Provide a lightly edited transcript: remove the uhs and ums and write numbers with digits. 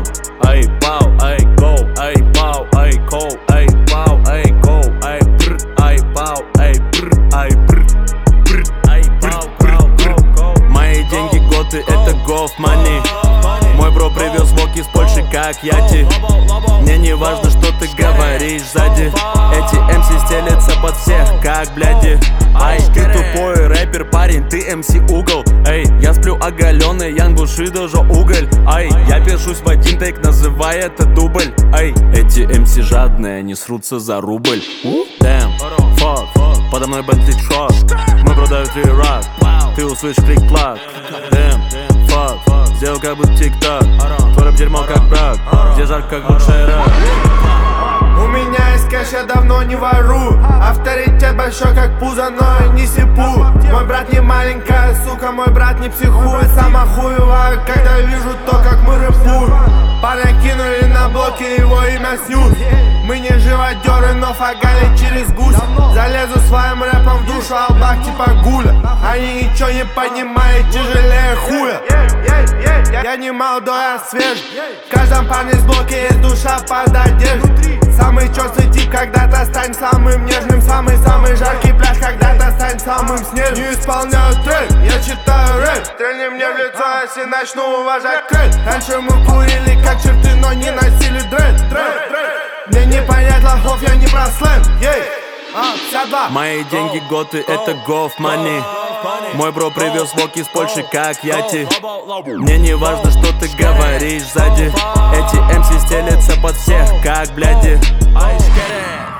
Ай, пау, ай, go, ай, пау, ай, коу, ай, пау, ай, go, ай, пр, ай, пау, ай, пр, ай, пр, пр, ай, пау, пау, go. Мои деньги готы, это гоф money. Мой бро привез вок из Польши, как яти. Мне не важно, что ты говоришь сзади. Эти MC стелятся под всех, как бляди. Ай, ты тупой рэпер, парень, ты MC угол. Эй, я сплю оголенный, Ян Бушидо же уголь. Ай, я пишусь в один тейк, называй это дубль. Ай, эти MC жадные, они срутся за рубль. Damn, fuck, подо мной Bentley Truck. Мы продаем 3 рак, ты услышишь клик-клак. Damn, fuck, сделал как будто тик-так. Твой рэп дерьмо как брак, где жарко как лучший рэп. У меня есть кэш, я давно не ворую. Авторитет большой, как пузо, но я не сипу. Мой брат не маленькая сука, мой брат не психует. Сама хуевая, когда вижу то, как мы рэпуем. Парня кинули на блоке, его имя Снюс. Мы не живодеры, но фагали через гусь. Залезу своим рэпом в душу, албак типа гуля. Они ничего не понимают, тяжелее хуя. Я не молодой, я свеж. В каждом парне с блоке есть душа под одеждой. Самый чёрствый тип когда-то станет самым нежным. Самый жаркий пляж когда-то станет самым снежным. Не исполняю трек, я читаю рэп. Стрельни мне в лицо, если начну уважать крэп. Раньше мы курили как черты, но не носили дред. Мне не понять лохов, я не про слэм. Мои деньги готы, это гоф money. Мой бро привез вок из Польши, как яти. Мне не важно, что ты говоришь сзади. Эти MC стелятся под всех, как бляди.